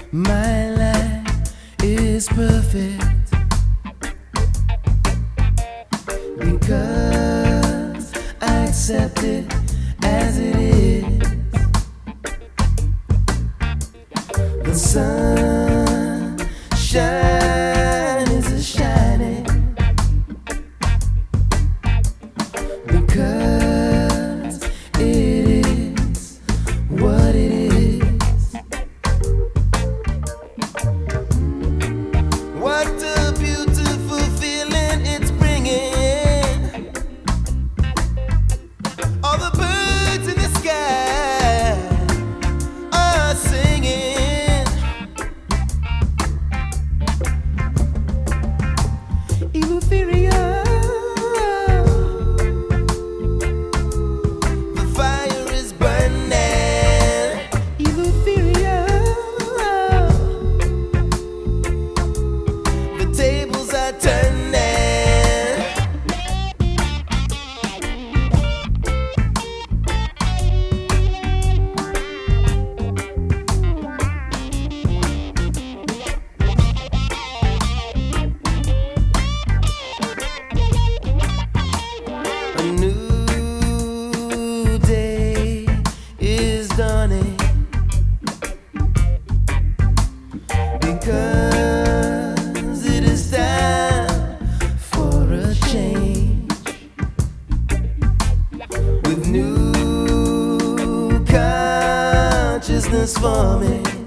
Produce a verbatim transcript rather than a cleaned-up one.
My life is perfect because I accept it as it is. The sun shine is a shining because it is what it is. What a beautiful feeling it's bringing. All the birds in the sky are singing. Euphoria. The fire is burning. Euphoria. The tables are turning. A new day is dawning because it is time for a change with new consciousness forming.